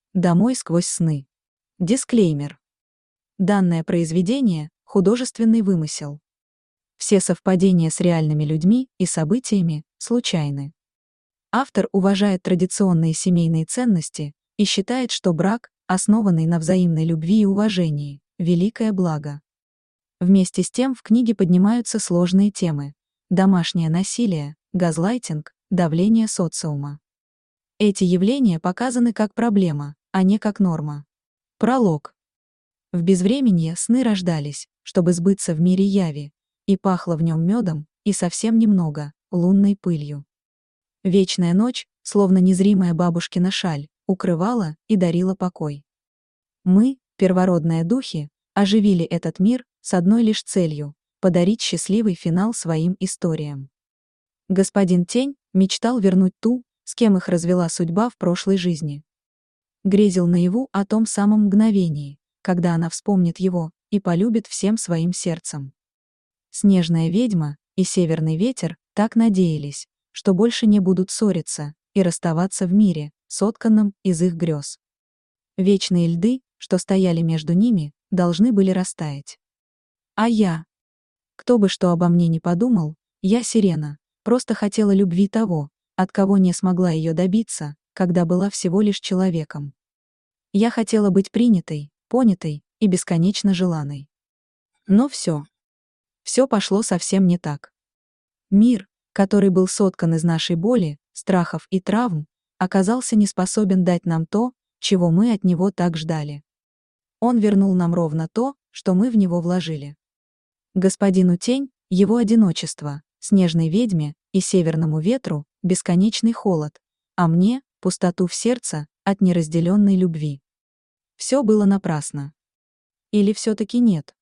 Домой сквозь сны. Дисклеймер. Данное произведение – художественный вымысел. Все совпадения с реальными людьми и событиями случайны. Автор уважает традиционные семейные ценности и считает, что брак, основанный на взаимной любви и уважении, великое благо. Вместе с тем в книге поднимаются сложные темы: домашнее насилие, газлайтинг, давление социума. Эти явления показаны как проблема, а не как норма. Пролог. В безвременье сны рождались, чтобы сбыться в мире яви, и пахло в нем медом, и совсем немного, лунной пылью. Вечная ночь, словно незримая бабушкина шаль, укрывала и дарила покой. Мы, первородные духи, оживили этот мир с одной лишь целью — подарить счастливый финал своим историям. Господин Тень мечтал вернуть ту, с кем их развела судьба в прошлой жизни. Грезил наяву о том самом мгновении, когда она вспомнит его и полюбит всем своим сердцем. Снежная ведьма и северный ветер так надеялись, что больше не будут ссориться и расставаться в мире, сотканном из их грез. Вечные льды, что стояли между ними, должны были растаять. А я? Кто бы что обо мне не подумал, я сирена, просто хотела любви того, от кого не смогла ее добиться, когда была всего лишь человеком. Я хотела быть принятой, понятой и бесконечно желанной. Но все пошло совсем не так. Мир, который был соткан из нашей боли, страхов и травм, оказался не способен дать нам то, чего мы от него так ждали. Он вернул нам ровно то, что мы в него вложили. Господину Тень — его одиночество, снежной ведьме и северному ветру — бесконечный холод, а мне — пустоту в сердце от неразделенной любви. Все было напрасно. Или все-таки нет?